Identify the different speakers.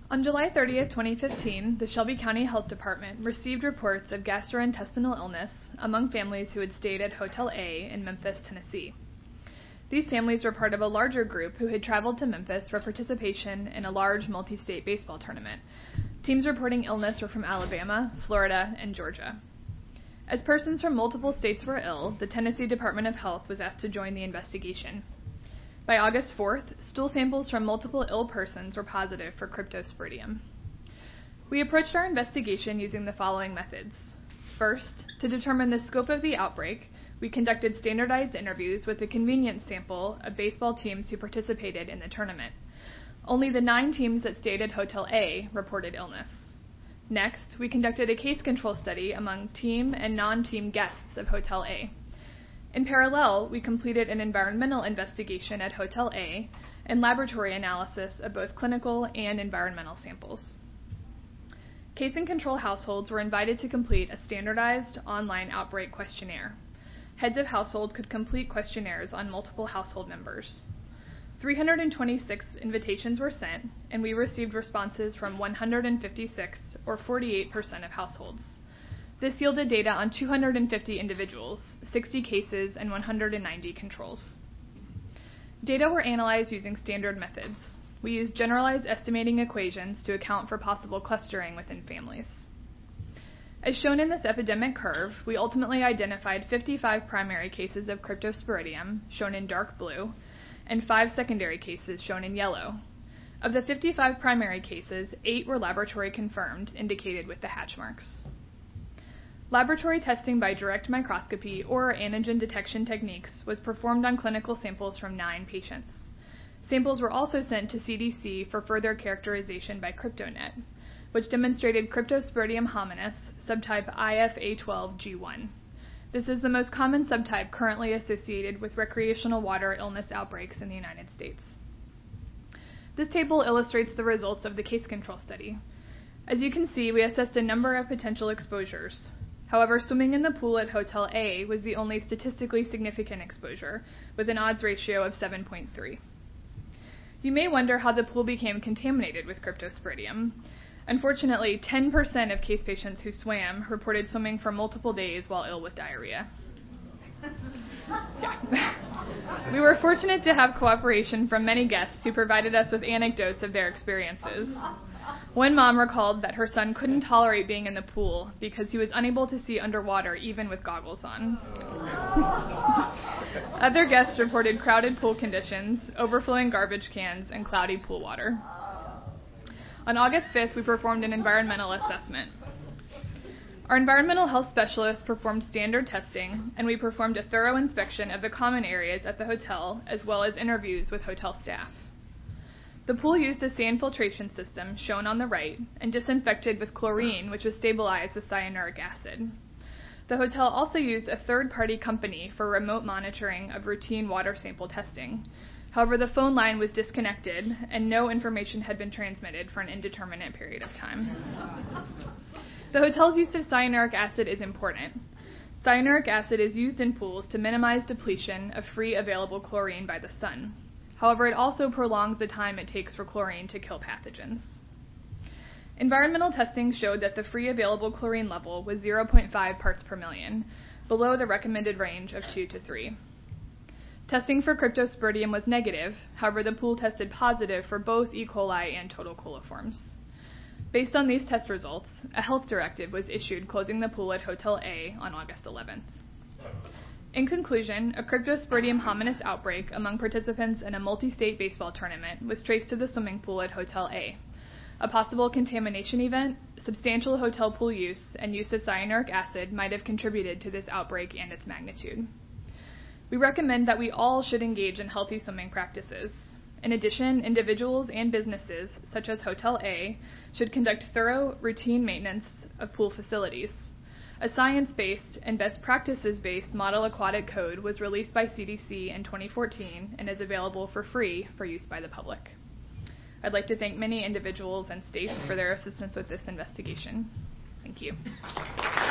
Speaker 1: On July 30th, 2015, the Shelby County Health Department received reports of gastrointestinal illness among families who had stayed at Hotel A in Memphis, Tennessee. These families were part of a larger group who had traveled to Memphis for participation in a large multi-state baseball tournament. Teams reporting illness were from Alabama, Florida, and Georgia. As persons from multiple states were ill, the Tennessee Department of Health was asked to join the investigation. By August 4th, stool samples from multiple ill persons were positive for Cryptosporidium. We approached our investigation using the following methods. First, to determine the scope of the outbreak, we conducted standardized interviews with a convenience sample of baseball teams who participated in the tournament. Only the 9 teams that stayed at Hotel A reported illness. Next, we conducted a case control study among team and non-team guests of Hotel A. In parallel, we completed an environmental investigation at Hotel A and laboratory analysis of both clinical and environmental samples. Case and control households were invited to complete a standardized online outbreak questionnaire. Heads of household could complete questionnaires on multiple household members. 326 invitations were sent, and we received responses from 156, or 48% of households. This yielded data on 250 individuals, 60 cases, and 190 controls. Data were analyzed using standard methods. We used generalized estimating equations to account for possible clustering within families. As shown in this epidemic curve, we ultimately identified 55 primary cases of Cryptosporidium, shown in dark blue, and 5 secondary cases, shown in yellow. Of the 55 primary cases, 8 were laboratory confirmed, indicated with the hatch marks. Laboratory testing by direct microscopy or antigen detection techniques was performed on clinical samples from 9 patients. Samples were also sent to CDC for further characterization by CryptoNet, which demonstrated Cryptosporidium hominis, subtype IFA12G1. This is the most common subtype currently associated with recreational water illness outbreaks in the United States. This table illustrates the results of the case control study. As you can see, we assessed a number of potential exposures. However, swimming in the pool at Hotel A was the only statistically significant exposure, with an odds ratio of 7.3. You may wonder how the pool became contaminated with Cryptosporidium. Unfortunately, 10% of case patients who swam reported swimming for multiple days while ill with diarrhea. Yeah. We were fortunate to have cooperation from many guests who provided us with anecdotes of their experiences. One mom recalled that her son couldn't tolerate being in the pool because he was unable to see underwater even with goggles on. Other guests reported crowded pool conditions, overflowing garbage cans, and cloudy pool water. On August 5th, we performed an environmental assessment. Our environmental health specialists performed standard testing, and we performed a thorough inspection of the common areas at the hotel, as well as interviews with hotel staff. The pool used a sand filtration system, shown on the right, and disinfected with chlorine, which was stabilized with cyanuric acid. The hotel also used a third-party company for remote monitoring of routine water sample testing. However, the phone line was disconnected, and no information had been transmitted for an indeterminate period of time. The hotel's use of cyanuric acid is important. Cyanuric acid is used in pools to minimize depletion of free available chlorine by the sun. However, it also prolongs the time it takes for chlorine to kill pathogens. Environmental testing showed that the free available chlorine level was 0.5 parts per million, below the recommended range of 2 to 3. Testing for Cryptosporidium was negative, however the pool tested positive for both E. coli and total coliforms. Based on these test results, a health directive was issued closing the pool at Hotel A on August 11th. In conclusion, a Cryptosporidium hominis outbreak among participants in a multi-state baseball tournament was traced to the swimming pool at Hotel A. A possible contamination event, substantial hotel pool use, and use of cyanuric acid might have contributed to this outbreak and its magnitude. We recommend that we all should engage in healthy swimming practices. In addition, individuals and businesses, such as Hotel A, should conduct thorough, routine maintenance of pool facilities. A science-based and best practices-based model aquatic code was released by CDC in 2014 and is available for free for use by the public. I'd like to thank many individuals and states for their assistance with this investigation. Thank you.